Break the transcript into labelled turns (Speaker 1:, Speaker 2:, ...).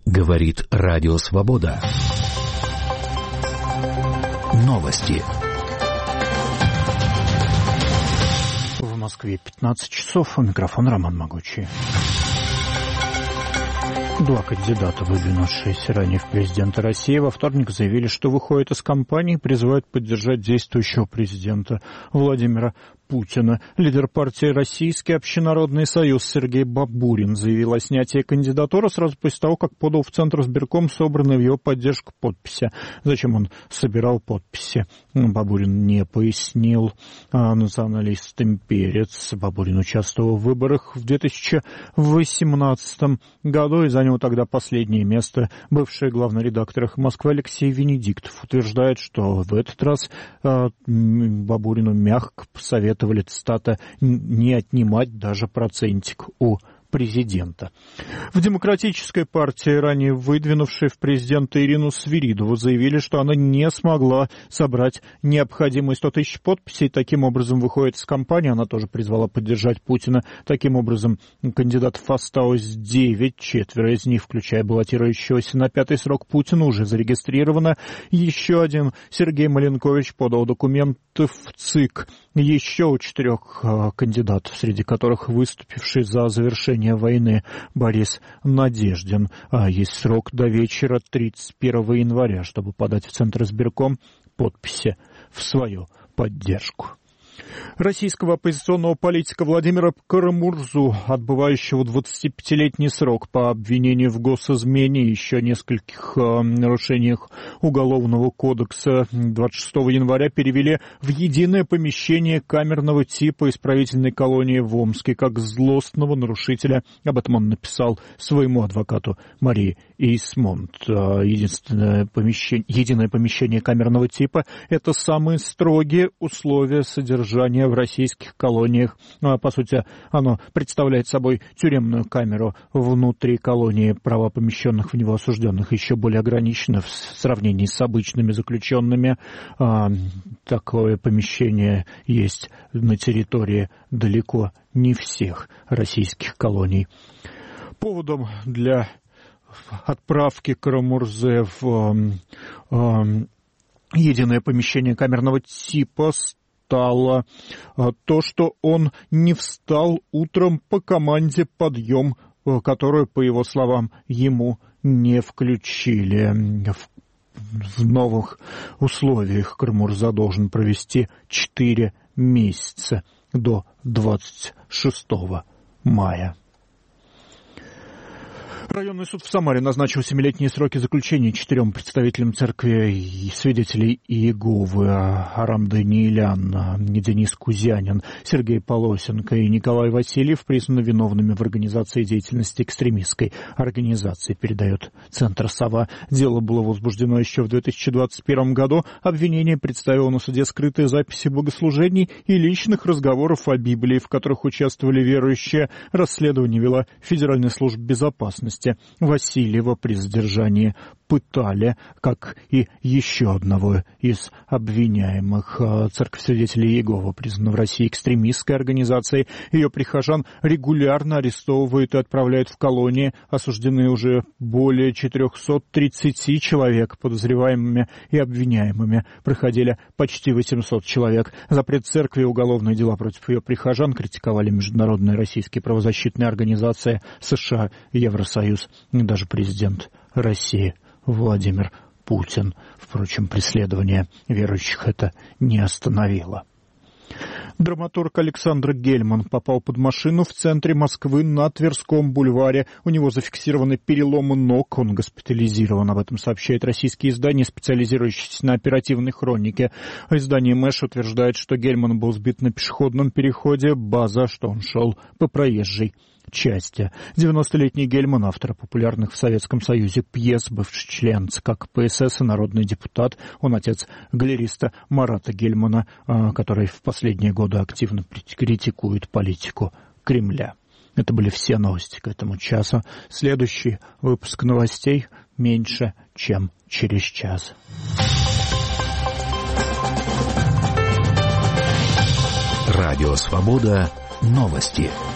Speaker 1: Говорит Радио Свобода. Новости.
Speaker 2: В Москве 15 часов. У микрофона Роман Могучий. Два кандидата, выдвинувшиеся ранее в президенты России, во вторник заявили, что выходят из кампании и призывают поддержать действующего президента Владимира Путина. Лидер партии «Российский общенародный союз» Сергей Бабурин заявил о снятии кандидатуры сразу после того, как подал в Центризбирком собранные в его поддержку подписи. Зачем он собирал подписи, Бабурин не пояснил. Националист «Имперец» Бабурин участвовал в выборах в 2018 году и занял тогда последнее место. Бывший главный редактор «Эхо Москвы» Алексей Венедиктов утверждает, что в этот раз Бабурину мягко посоветовали, цитата, не отнимать даже процентик у президента. В Демократической партии, ранее выдвинувшей в президенты Ирину Свиридову, заявили, что она не смогла собрать необходимые 100 тысяч подписей, таким образом выходит из кампании. Она тоже призвала поддержать Путина. Таким образом, кандидатов осталось 9, 4 из них, включая баллотирующегося на 5-й срок Путина, уже зарегистрировано. Еще один, Сергей Маленкович, подал документы в ЦИК. Еще у 4 кандидатов, среди которых выступивший за завершение войны Борис Надеждин. Есть срок до вечера 31 января, чтобы подать в Центризбирком подписи в свою поддержку. Российского оппозиционного политика Владимира Карамурзу, отбывающего 25-летний срок по обвинению в госизмене и еще нескольких нарушениях Уголовного кодекса, 26 января перевели в единое помещение камерного типа исправительной колонии в Омске как злостного нарушителя. Об этом он написал своему адвокату Марии Эйсмонт. Единое помещение камерного типа – это самые строгие условия содержания в российских колониях. По сути, оно представляет собой тюремную камеру внутри колонии. Права помещенных в него осужденных еще более ограничены в сравнении с обычными заключенными. Такое помещение есть на территории далеко не всех российских колоний. Поводом для отправки Карамурзе в единое помещение камерного типа стало то, что он не встал утром по команде «Подъем», которую, по его словам, ему не включили. В новых условиях Карамурза должен провести 4 месяца до 26 мая. Районный суд в Самаре назначил 7-летние сроки заключения 4 представителям церкви и свидетелей Иеговы: Арам Даниилян, Денис Кузянин, Сергей Полосенко и Николай Васильев признаны виновными в организации деятельности экстремистской организации, передает Центр «Сова». Дело было возбуждено еще в 2021 году. Обвинение представило на суде скрытые записи богослужений и личных разговоров о Библии, в которых участвовали верующие. Расследование вела Федеральная служба безопасности. Васильева при задержании пытали, как и еще одного из обвиняемых. Церковь свидетелей Иеговы признана в России экстремистской организацией. Ее прихожан регулярно арестовывают и отправляют в колонии. Осуждены уже более 430 человек. Подозреваемыми и обвиняемыми проходили почти 800 человек. Запрет церкви и уголовные дела против ее прихожан критиковали международные российские правозащитные организации, США, Евросоюз и даже президент России Владимир Путин. Впрочем, преследование верующих это не остановило. Драматург Александр Гельман попал под машину в центре Москвы на Тверском бульваре. У него зафиксированы переломы ног. Он госпитализирован. Об этом сообщает российское издание, специализирующееся на оперативной хронике. Издание МЭШ утверждает, что Гельман был сбит на пешеходном переходе «База», что он шел по проезжей части. 90-летний Гельман, автор популярных в Советском Союзе пьес, бывший член ЦК КПСС и народный депутат. Он отец галериста Марата Гельмана, который в последние годы активно критикует политику Кремля. Это были все новости к этому часу. Следующий выпуск новостей меньше, чем через час.
Speaker 1: Радио «Свобода». Новости.